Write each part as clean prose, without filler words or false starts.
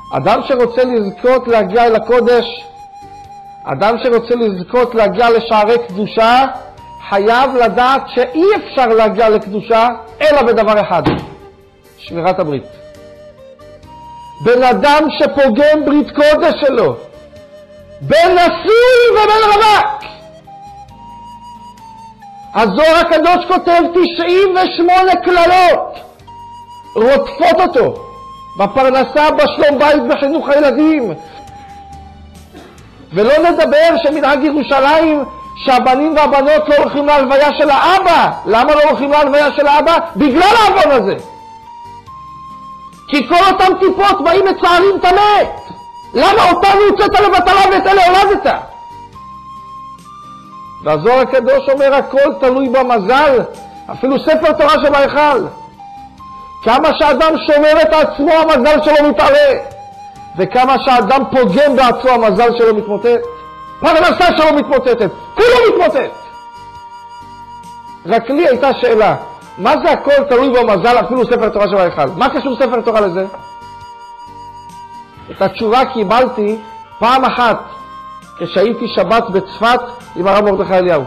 אדם שרוצה לזכות להגיע אל הקודש, אדם שרוצה לזכות להגיע לשערי קדושה, חייב לדעת שאי אפשר להגיע לקדושה אלא בדבר אחד, שמירת הברית. בן אדם שפוגם ברית קודש שלו, בין נשוי ובין רווק, הזוהר הקדוש כותב 98 כללות רודפות אותו בפרנסה, בשלום בית, בחינוך הילדים. ולא נדבר שמנהג ירושלים שהבנים והבנות לא הולכים להלוויה של האבא. למה לא הולכים להלוויה של האבא? בגלל העוון הזה. כי כל אותם טיפות באים מצערים את המת. למה אותנו הוצאת לבטלה ואת אלה הולדת? והזוהר הקדוש אומר הכל תלוי במזל, אפילו ספר תורה שבהיכל. כמה שאדם שומר את עצמו המזל שלו מתעלה, וכמה שאדם פוגם בעצמו המזל שלו מתמוטט, פרנסה שלו מתמוטטת, כולו מתמוטט. רק לי הייתה שאלה, מה זה הכל תלוי במזל אפילו ספר תורה שבהיכל? מה קשור ספר תורה לזה? את התשובה קיבלתי פעם אחת כשהייתי שבת בצפת עם הרב מרדכי אליהו.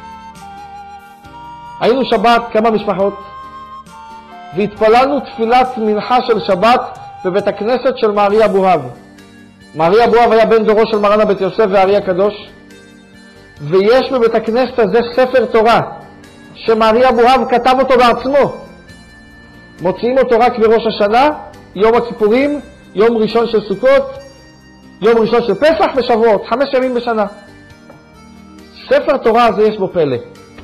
היינו שבת כמה משפחות והתפללנו תפילת מנחה של שבת בבית הכנסת של מארי אבוהב. מארי אבוהב היה בן דורו של מרן הבית יוסף והארי הקדוש, ויש בבית הכנסת הזה ספר תורה שמארי אבוהב כתב אותו בעצמו. מוציאים אותו רק בראש השנה, יום הכיפורים, יום ראשון של סוכות, יום ראשון של פסח ושבועות, 5 ימים בשנה. ספר תורה הזה יש בו פלא.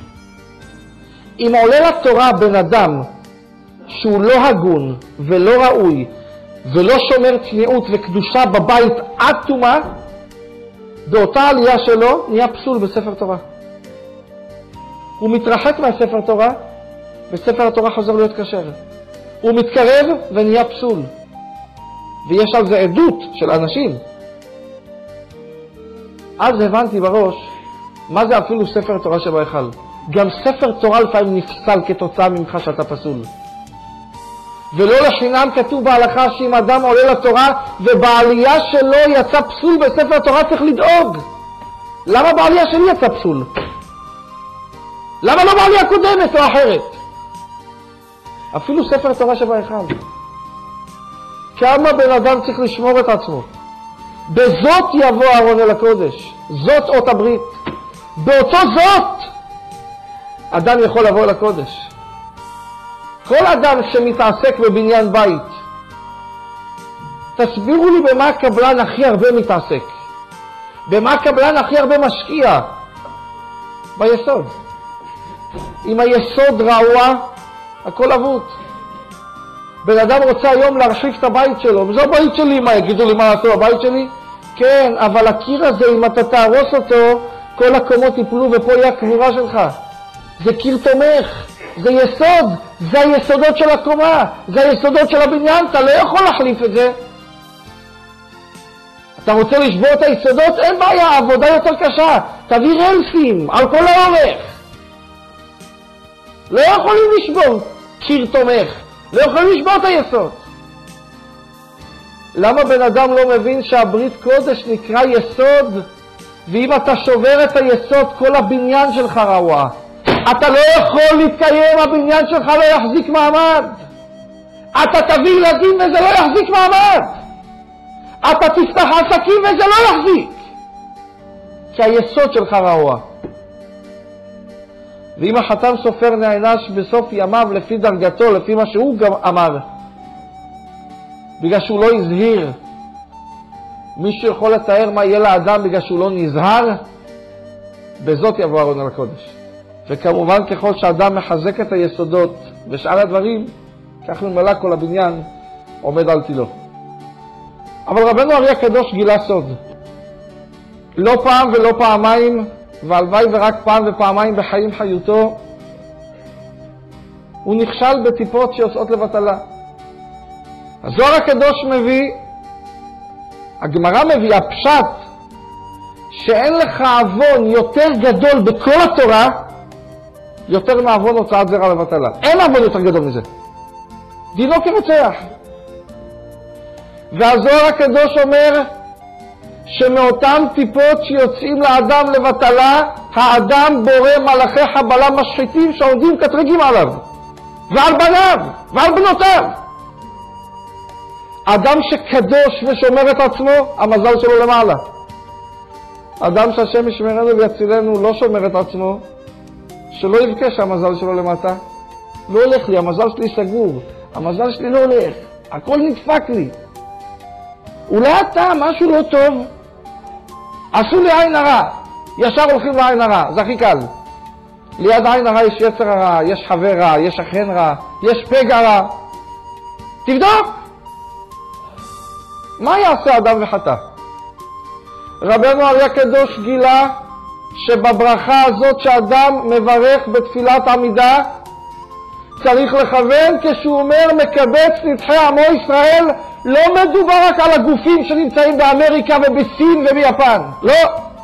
אם עולה לתורה בן אדם שהוא לא הגון ולא ראוי ולא שומר צניעות וקדושה בבית עד תומה, באותה עלייה שלו נהיה פסול בספר תורה. הוא מתרחק מהספר תורה וספר התורה חוזר להיות כשר. הוא מתקרב ונהיה פסול. ויש על זה עדות של אנשים. אז הבנתי בראש מה זה אפילו ספר תורה שבהיכל. גם ספר תורה לפעמים נפסל כתוצאה ממך שאתה פסול. ולא לחינם כתוב בהלכה שאם אדם עולה לתורה ובעלייה שלו יצא פסול בספר תורה צריך לדאוג. למה בעלייה שלי יצא פסול? למה לא בעלייה קודמת או אחרת? אפילו ספר תורה שבהיכל. כמה בן אדם צריך לשמור את עצמו. בזאת יבוא אהרון אל הקודש. זאת אות הברית. באותו זאת אדם יכול לבוא אל הקודש. כל אדם שמתעסק בבניין בית, תסבירו לי במה הקבלן הכי הרבה מתעסק. במה הקבלן הכי הרבה משקיע? ביסוד. אם היסוד רעוע, הכל אבוד. בן אדם רוצה היום להרחיב את הבית שלו, וזה הבית שלי, מה יגידו לי מה לעשות הבית שלי? כן, אבל הקיר הזה, אם אתה תהרוס אותו, כל הקומות ייפלו ופה יהיה הקבורה שלך. זה קיר תומך, זה יסוד, זה היסודות של הקומה, זה היסודות של הבניין, אתה לא יכול להחליף את זה. אתה רוצה לשבור את היסודות? אין בעיה, העבודה יותר קשה, תביא רלסים על כל האורך. לא יכולים לשבור קיר תומך, לא יכולים לשבור את היסוד. למה בן אדם לא מבין שהברית קודש נקרא יסוד, ואם אתה שובר את היסוד כל הבניין שלך רעוע? אתה לא יכול להתקיים, הבניין שלך לא יחזיק מעמד. אתה תביא ילדים וזה לא יחזיק מעמד. אתה תפתח עסקים וזה לא יחזיק. כי היסוד שלך רעוע. ואם החתם סופר נענש בסוף ימיו לפי דרגתו, לפי מה שהוא גם אמר, בגלל שהוא לא הזהיר, מישהו יכול לתאר מה יהיה לאדם בגלל שהוא לא נזהר? בזאת יבוא אהרון אל הקודש. וכמובן ככל שאדם מחזק את היסודות ושאר הדברים, כך ממלא כל הבניין עומד על תילו. אבל רבנו הארי הקדוש גילה סוד. לא פעם ולא פעמיים, והלוואי ורק פעם ופעמיים בחיים חיותו, הוא נכשל בטיפות שיוצאות לבטלה. הזוהר הקדוש מביא, הגמרא מביאה פשט, שאין לך עוון יותר גדול בכל התורה, יותר מעוון הוצאת זרע לבטלה. אין עוון יותר גדול מזה. דינו כרוצח. והזוהר הקדוש אומר שמאותם טיפות שיוצאים לאדם לבטלה, האדם בורא מלאכי חבלה משחיתים שעומדים קטרגים עליו ועל בניו ועל בנותיו. אדם שקדוש ושומר את עצמו, המזל שלו למעלה. אדם שהשם ישמרנו ויצילנו לא שומר את עצמו, שלא יבקש שהמזל שלו למטה. לא הולך לי, המזל שלי סגור, המזל שלי לא הולך, הכל נדפק לי. אולי אתה, משהו לא טוב, עשו לי עין הרע, ישר הולכים לעין הרע, זה הכי קל. ליד עין הרע יש יצר הרע, יש חבר רע, יש שכן רע, יש פגע רע. תבדוק! מה יעשה אדם וחטא? רבנו אריה הקדוש גילה שבברכה הזאת שאדם מברך בתפילת עמידה צריך לכוון כשהוא אומר מקבץ נדחי עמו ישראל. לא מדובר רק על הגופים שנמצאים באמריקה ובסין וביפן, לא.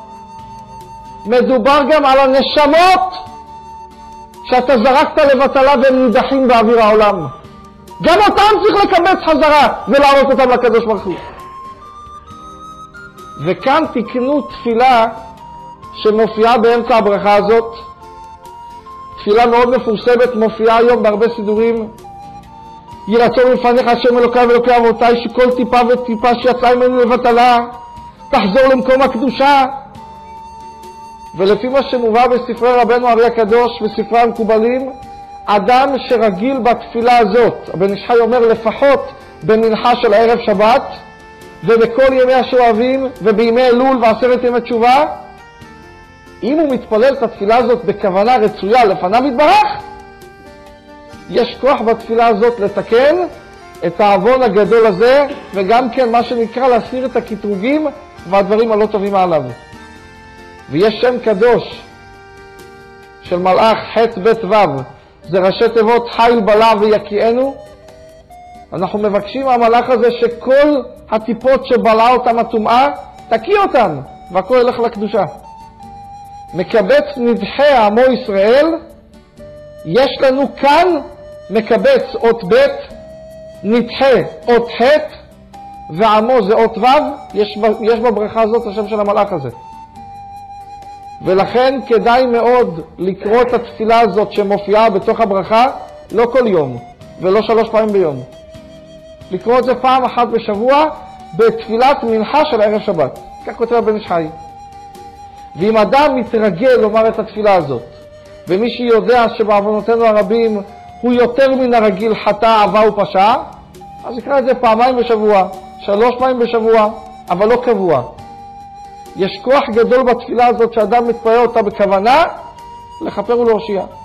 מדובר גם על הנשמות שאתה זרקת לבטלה והם נידחים באוויר העולם. גם אותם צריך לקבץ חזרה ולהעלות אותם לקדוש ברוך הוא. וכאן תקנו תפילה שמופיעה באמצע הברכה הזאת. תפילה מאוד מפורסמת, מופיעה היום בהרבה סידורים. יהי רצון לפניך השם אלוקי ואלוקי אבותיי שכל טיפה וטיפה שיצאה ממנו לבטלה תחזור למקום הקדושה. ולפי מה שמובא בספרי רבנו אריה הקדוש וספרי המקובלים, אדם שרגיל בתפילה הזאת, הבן איש חי אומר לפחות במנחה של ערב שבת ובכל ימי השואבים ובימי אלול ועשרת ימי תשובה, אם הוא מתפלל את התפילה הזאת בכוונה רצויה לפניו יתברך, יש כוח בתפילה הזאת לתקן את העוון הגדול הזה, וגם כן מה שנקרא להסיר את הקטרוגים והדברים הלא טובים עליו. ויש שם קדוש של מלאך ח' ב' ו', זה ראשי תיבות חיל בלע ויקיענו. אנחנו מבקשים מהמלאך הזה שכל הטיפות שבלעה אותם הטומאה תקיע אותם והכל ילך לקדושה. מקבץ נדחי עמו ישראל, יש לנו כאן מקבץ אות ב', נדחה אות ח' ועמו זה אות ו', יש בברכה הזאת השם של המלאך הזה. ולכן כדאי מאוד לקרוא את התפילה הזאת שמופיעה בתוך הברכה, לא כל יום ולא 3 פעמים ביום. לקרוא את זה פעם אחת בשבוע בתפילת מנחה של ערב שבת. כך כותב הבן איש חי. ואם אדם מתרגל לומר את התפילה הזאת, ומי שיודע שבעוונותינו הרבים הוא יותר מן הרגיל חטא, עבה ופשע, אז יקרא את זה 2 פעמים בשבוע, 3 פעמים בשבוע, אבל לא קבוע. יש כוח גדול בתפילה הזאת שאדם מתפלל אותה בכוונה, לכפר ולהושיע.